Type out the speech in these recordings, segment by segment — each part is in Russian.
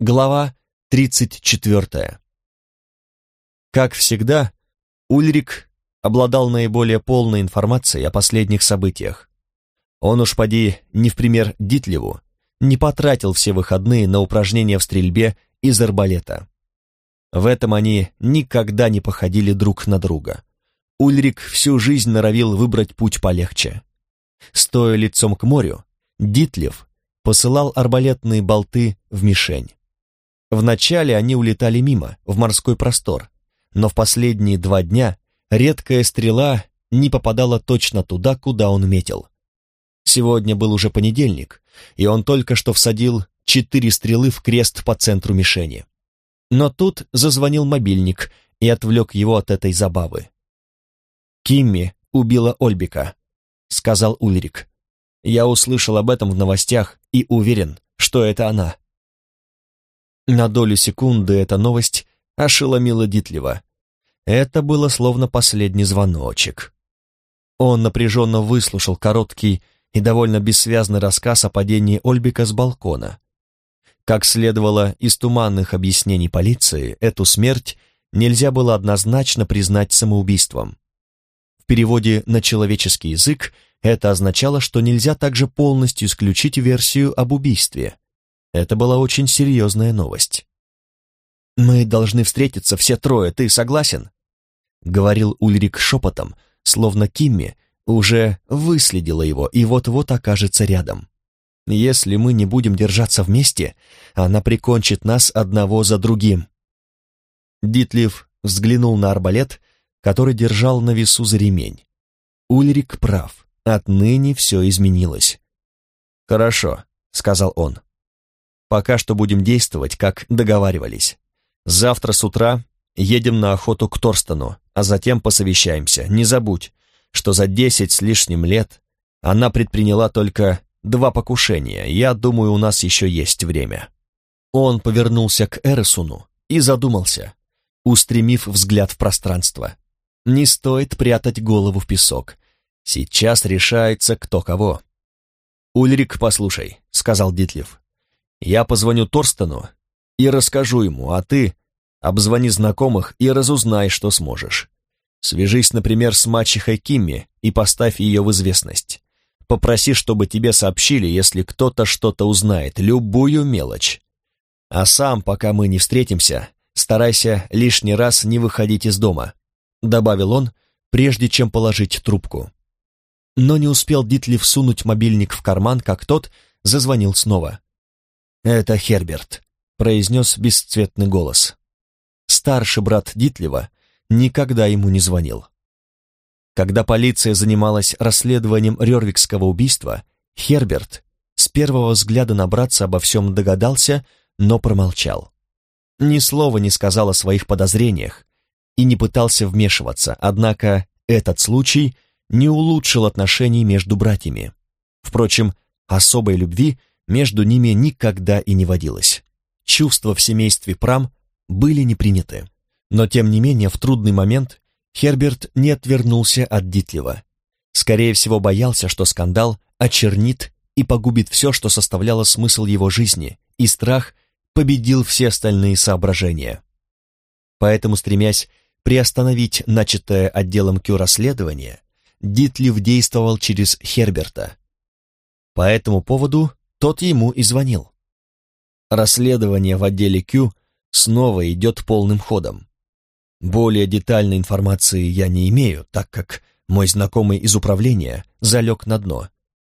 Глава 34. Как всегда, Ульрик обладал наиболее полной информацией о последних событиях. Он уж поди не в пример Дитлеву, не потратил все выходные на упражнения в стрельбе из арбалета. В этом они никогда не походили друг на друга. Ульрик всю жизнь норовил выбрать путь полегче. Стоя лицом к морю, Дитлев посылал арбалетные болты в мишень. Вначале они улетали мимо, в морской простор, но в последние 2 дня редкая стрела не попадала точно туда, куда он метил. Сегодня был уже понедельник, и он только что всадил 4 стрелы в крест по центру мишени. Но тут зазвонил мобильник и отвлек его от этой забавы. «Кимми убила Ольбика», — сказал Ульрик. «Я услышал об этом в новостях и уверен, что это она». На долю секунды эта новость ошеломила Дитлева. Это было словно последний звоночек. Он напряженно выслушал короткий и довольно бессвязный рассказ о падении Ольбика с балкона. Как следовало из туманных объяснений полиции, эту смерть нельзя было однозначно признать самоубийством. В переводе на человеческий язык это означало, что нельзя также полностью исключить версию об убийстве. Это была очень серьезная новость. «Мы должны встретиться все трое, ты согласен?» — говорил Ульрик шепотом, словно Кимми уже выследила его и вот-вот окажется рядом. «Если мы не будем держаться вместе, она прикончит нас одного за другим». Дитлев взглянул на арбалет, который держал на весу за ремень. Ульрик прав, отныне все изменилось. «Хорошо», — сказал он. «Пока что будем действовать, как договаривались. Завтра с утра едем на охоту к Торстену, а затем посовещаемся. Не забудь, что за 10 с лишним лет она предприняла только 2 покушения. Я думаю, у нас еще есть время». Он повернулся к Эресуну и задумался, устремив взгляд в пространство. Не стоит прятать голову в песок. Сейчас решается кто кого. «Ульрик, послушай», — сказал Дитлев. «Я позвоню Торстену и расскажу ему, а ты обзвони знакомых и разузнай, что сможешь. Свяжись, например, с мачехой Кимми и поставь ее в известность. Попроси, чтобы тебе сообщили, если кто-то что-то узнает, любую мелочь. А сам, пока мы не встретимся, старайся лишний раз не выходить из дома», — добавил он, прежде чем положить трубку. Но не успел Дитлев сунуть мобильник в карман, как тот зазвонил снова. «Это Херберт», — произнес бесцветный голос. Старший брат Дитлева никогда ему не звонил. Когда полиция занималась расследованием Рёрвикского убийства, Херберт с первого взгляда на братца обо всем догадался, но промолчал. Ни слова не сказал о своих подозрениях и не пытался вмешиваться, однако этот случай не улучшил отношений между братьями. Впрочем, особой любви между ними никогда и не водилось. Чувства в семействе Прам были не приняты. Но тем не менее в трудный момент Херберт не отвернулся от Дитлева. Скорее всего, боялся, что скандал очернит и погубит все, что составляло смысл его жизни, и страх победил все остальные соображения. Поэтому, стремясь приостановить начатое отделом Кю расследование, Дитлев действовал через Херберта. По этому поводу тот ему и звонил. Расследование в отделе Кю снова идет полным ходом. Более детальной информации я не имею, так как мой знакомый из управления залег на дно.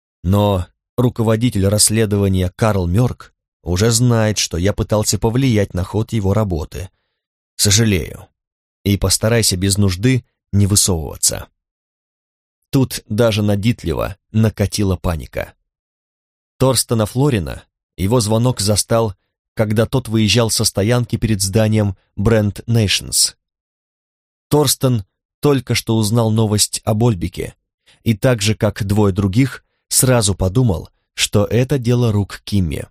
Но руководитель расследования Карл Мёрк уже знает, что я пытался повлиять на ход его работы. Сожалею. И постарайся без нужды не высовываться. Тут даже на Дитлева накатила паника. Торстена Флорина его звонок застал, когда тот выезжал со стоянки перед зданием Brand Nations. Торстен только что узнал новость об Ольбике, и так же, как 2 других, сразу подумал, что это дело рук Кимми.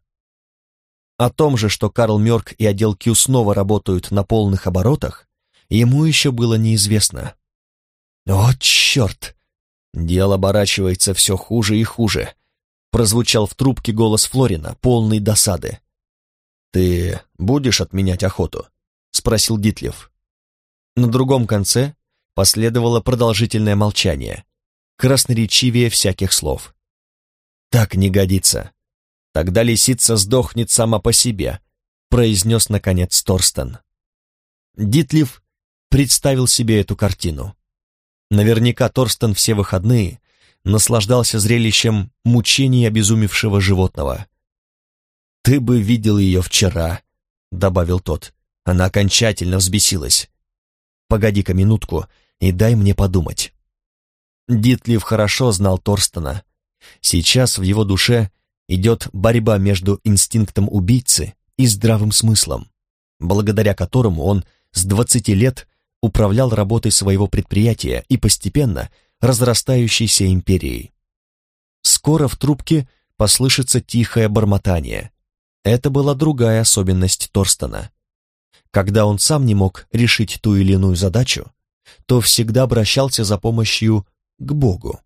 О том же, что Карл Мёрк и отдел Кью снова работают на полных оборотах, ему еще было неизвестно. «О, черт! Дело оборачивается все хуже и хуже», прозвучал в трубке голос Флорина, полный досады. «Ты будешь отменять охоту?» — спросил Дитлев. На другом конце последовало продолжительное молчание, красноречивее всяких слов. «Так не годится. Тогда лисица сдохнет сама по себе», — произнес наконец Торстен. Дитлев представил себе эту картину. Наверняка Торстен все выходные наслаждался зрелищем мучений обезумевшего животного. «Ты бы видел ее вчера», — добавил тот. «Она окончательно взбесилась. Погоди-ка минутку и дай мне подумать». Дитлев хорошо знал Торстена. Сейчас в его душе идет борьба между инстинктом убийцы и здравым смыслом, благодаря которому он с 20 лет управлял работой своего предприятия и постепенно разрастающейся империей. Скоро в трубке послышится тихое бормотание. Это была другая особенность Торстена. Когда он сам не мог решить ту или иную задачу, то всегда обращался за помощью к Богу.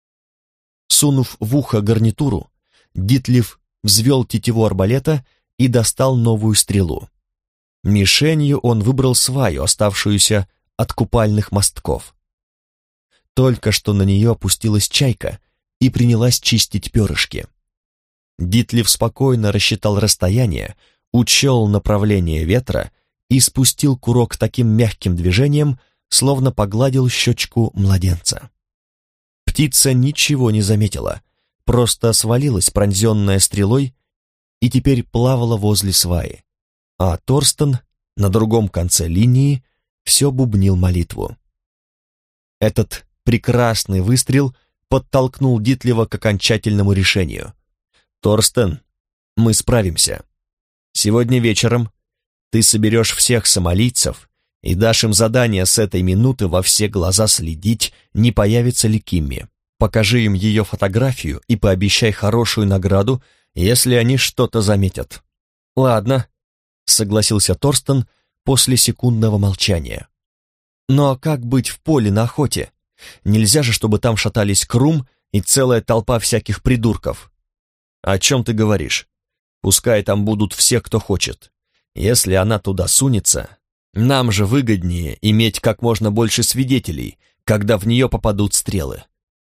Сунув в ухо гарнитуру, Дитлев взвел тетиву арбалета и достал новую стрелу. Мишенью он выбрал сваю, оставшуюся от купальных мостков. Только что на нее опустилась чайка и принялась чистить перышки. Дитлев спокойно рассчитал расстояние, учел направление ветра и спустил курок таким мягким движением, словно погладил щечку младенца. Птица ничего не заметила, просто свалилась, пронзенная стрелой, и теперь плавала возле сваи, а Торстен на другом конце линии все бубнил молитву. Этот прекрасный выстрел подтолкнул Дитлева к окончательному решению. «Торстен, мы справимся. Сегодня вечером ты соберешь всех сомалийцев и дашь им задание с этой минуты во все глаза следить, не появится ли Кимми. Покажи им ее фотографию и пообещай хорошую награду, если они что-то заметят». «Ладно», — согласился Торстен после секундного молчания. «Ну а как быть в поле на охоте? Нельзя же, чтобы там шатались Крум и целая толпа всяких придурков». «О чем ты говоришь? Пускай там будут все, кто хочет. Если она туда сунется, нам же выгоднее иметь как можно больше свидетелей, когда в нее попадут стрелы».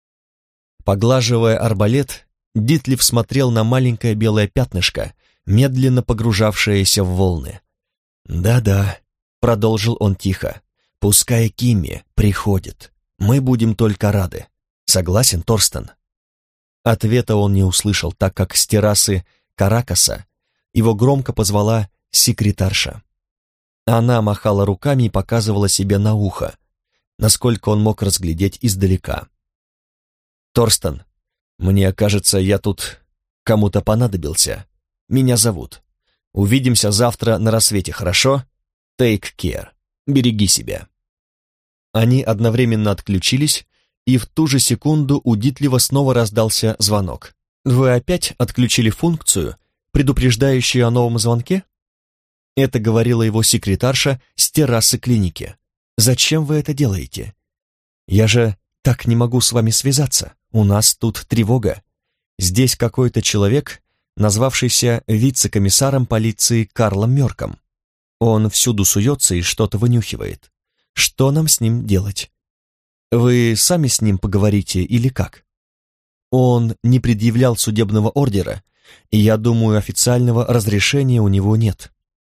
Поглаживая арбалет, Дитлев смотрел на маленькое белое пятнышко, медленно погружавшееся в волны. «Да-да», — продолжил он тихо, — «пускай Кимми приходит. Мы будем только рады. Согласен, Торстен?» Ответа он не услышал, так как с террасы Каракаса его громко позвала секретарша. Она махала руками и показывала себе на ухо, насколько он мог разглядеть издалека. «Торстен, мне кажется, я тут кому-то понадобился. Меня зовут. Увидимся завтра на рассвете, хорошо? Take care. Береги себя». Они одновременно отключились, и в ту же секунду у Дитлева снова раздался звонок. «Вы опять отключили функцию, предупреждающую о новом звонке?» Это говорила его секретарша с террасы клиники. «Зачем вы это делаете? Я же так не могу с вами связаться. У нас тут тревога. Здесь какой-то человек, назвавшийся вице-комиссаром полиции Карлом Мёрком. Он всюду суется и что-то вынюхивает. Что нам с ним делать? Вы сами с ним поговорите или как? Он не предъявлял судебного ордера, и, я думаю, официального разрешения у него нет».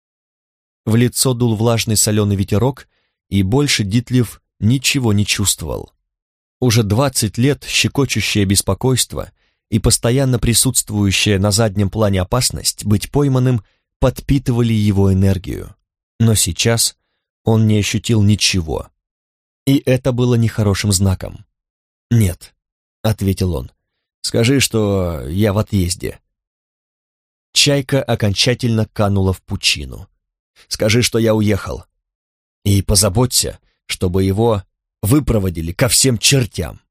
В лицо дул влажный соленый ветерок, и больше Дитлев ничего не чувствовал. Уже 20 лет щекочущее беспокойство и постоянно присутствующая на заднем плане опасность быть пойманным подпитывали его энергию. Но сейчас он не ощутил ничего. И это было нехорошим знаком. «Нет», — ответил он, — «скажи, что я в отъезде». Чайка окончательно канула в пучину. «Скажи, что я уехал. И позаботься, чтобы его выпроводили ко всем чертям».